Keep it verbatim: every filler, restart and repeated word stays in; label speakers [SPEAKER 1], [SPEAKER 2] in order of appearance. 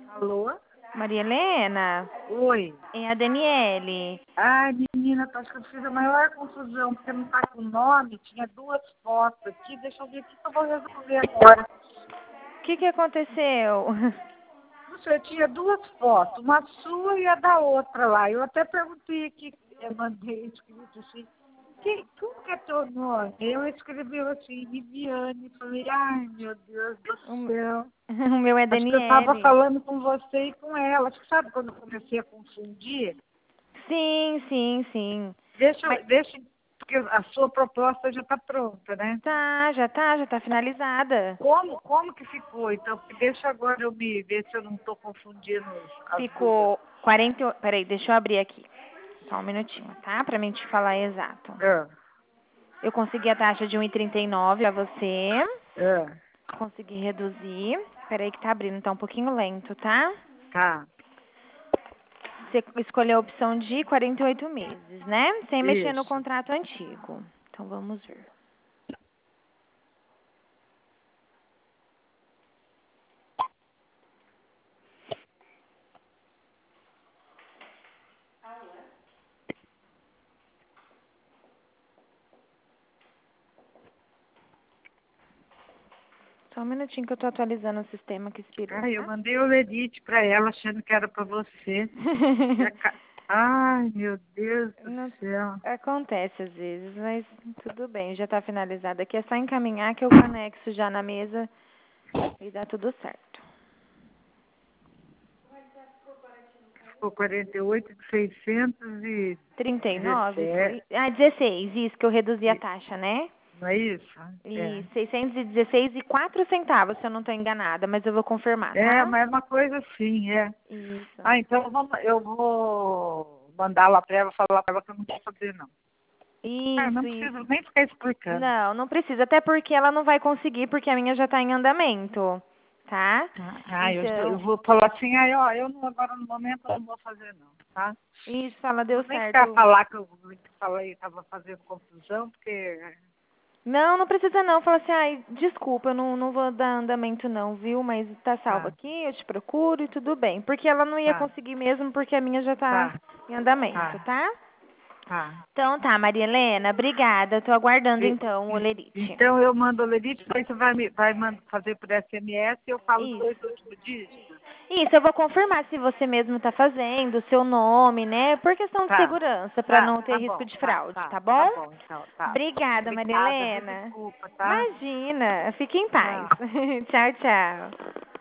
[SPEAKER 1] Alô?
[SPEAKER 2] Maria Helena,
[SPEAKER 1] Oi.
[SPEAKER 2] é a Daniele.
[SPEAKER 1] Ai, menina, acho que eu fiz a maior confusão, porque não tá com o nome, tinha duas fotos aqui, deixa eu ver o que eu vou resolver agora.
[SPEAKER 2] O que, que aconteceu?
[SPEAKER 1] Não sei, tinha duas fotos, uma sua e a da outra lá. Eu até perguntei aqui, eu mandei escrito assim, que, como que é teu nome? Eu escrevi assim, Viviane, falei, ai meu Deus do
[SPEAKER 2] O
[SPEAKER 1] céu.
[SPEAKER 2] o meu é
[SPEAKER 1] Acho que eu estava
[SPEAKER 2] Daniele.
[SPEAKER 1] falando com você e com ela. Acho que sabe quando eu comecei a confundir?
[SPEAKER 2] Sim, sim, sim.
[SPEAKER 1] Deixa,
[SPEAKER 2] Mas
[SPEAKER 1] eu- deixa, porque a sua proposta já está pronta, né?
[SPEAKER 2] tá, já tá, já tá finalizada.
[SPEAKER 1] Como, como que ficou? Então, porque deixa agora eu me ver se eu não estou confundindo as duas.
[SPEAKER 2] Ficou quarenta. e oito. Peraí, deixa eu abrir aqui. Só um minutinho, tá? Pra mim te falar exato.
[SPEAKER 1] Ah,
[SPEAKER 2] Eu consegui a taxa de um e trinta e nove pra você.
[SPEAKER 1] ah,
[SPEAKER 2] Consegui reduzir. Peraí que tá abrindo, tá um pouquinho lento, tá?
[SPEAKER 1] tá,
[SPEAKER 2] Você escolheu a opção de quarenta e oito meses, né? Sem mexer no
[SPEAKER 1] isso.
[SPEAKER 2] contrato antigo. Então vamos ver. Só um minutinho que eu tô atualizando o sistema que expirou,
[SPEAKER 1] Ai, eu
[SPEAKER 2] tá?
[SPEAKER 1] mandei o Ledite para ela achando que era para você. E a ca- Ai, meu Deus do
[SPEAKER 2] Não,
[SPEAKER 1] céu.
[SPEAKER 2] acontece às vezes, mas tudo bem, já tá finalizado aqui. É só encaminhar que eu conexo já na mesa e dá tudo certo.
[SPEAKER 1] Ficou quarenta e oito de seiscentos e
[SPEAKER 2] trinta e nove
[SPEAKER 1] dezessete.
[SPEAKER 2] foi? Ah, dezesseis, isso que eu reduzi a
[SPEAKER 1] E-
[SPEAKER 2] taxa, né?
[SPEAKER 1] Não é isso? É.
[SPEAKER 2] E seiscentos e dezesseis e quatro centavos, se eu não tô enganada, mas eu vou confirmar,
[SPEAKER 1] É,
[SPEAKER 2] tá?
[SPEAKER 1] mas é uma coisa assim, é.
[SPEAKER 2] Isso.
[SPEAKER 1] Ah, então vamos, eu vou mandar lá para ela, falar para ela que eu não quero saber, não. Ah, não
[SPEAKER 2] Isso,
[SPEAKER 1] precisa
[SPEAKER 2] isso.
[SPEAKER 1] nem ficar explicando.
[SPEAKER 2] Não, não precisa, até porque ela não vai conseguir, porque a minha já tá em andamento, tá?
[SPEAKER 1] Tá? Ah, eu, eu
[SPEAKER 2] Então,
[SPEAKER 1] vou falar assim, aí, ó, eu não, agora no momento eu não vou fazer, não, tá?
[SPEAKER 2] isso, ela
[SPEAKER 1] Não
[SPEAKER 2] deu
[SPEAKER 1] vou nem ficar a
[SPEAKER 2] certo.
[SPEAKER 1] falar que eu falei, estava fazendo confusão, porque.
[SPEAKER 2] Não, não precisa não. Fala assim, ai, desculpa, eu não, não vou dar andamento não, viu? Mas tá salvo
[SPEAKER 1] Tá,
[SPEAKER 2] aqui, eu te procuro e tudo bem. Porque ela não ia
[SPEAKER 1] tá,
[SPEAKER 2] conseguir mesmo, porque a minha já tá
[SPEAKER 1] tá,
[SPEAKER 2] em andamento,
[SPEAKER 1] tá,
[SPEAKER 2] tá?
[SPEAKER 1] tá.
[SPEAKER 2] Então tá, Maria Helena, obrigada. Eu tô aguardando
[SPEAKER 1] E-
[SPEAKER 2] então o
[SPEAKER 1] e-
[SPEAKER 2] olerite.
[SPEAKER 1] então eu mando o Lerite, depois você vai, me, vai man- fazer por S M S e eu falo os dois
[SPEAKER 2] Isso.
[SPEAKER 1] últimos dígitos.
[SPEAKER 2] Isso, eu vou confirmar se você mesmo tá fazendo, o seu nome, né? Por questão de
[SPEAKER 1] Tá,
[SPEAKER 2] segurança, pra
[SPEAKER 1] tá,
[SPEAKER 2] não ter
[SPEAKER 1] tá
[SPEAKER 2] risco
[SPEAKER 1] bom,
[SPEAKER 2] de
[SPEAKER 1] tá,
[SPEAKER 2] fraude,
[SPEAKER 1] tá,
[SPEAKER 2] tá
[SPEAKER 1] tá
[SPEAKER 2] bom?
[SPEAKER 1] bom, então, tá.
[SPEAKER 2] Obrigada, Maria
[SPEAKER 1] Obrigada, viu?
[SPEAKER 2] Helena.
[SPEAKER 1] Desculpa, tá?
[SPEAKER 2] Imagina, fique em paz.
[SPEAKER 1] Tchau.
[SPEAKER 2] Tchau, tchau.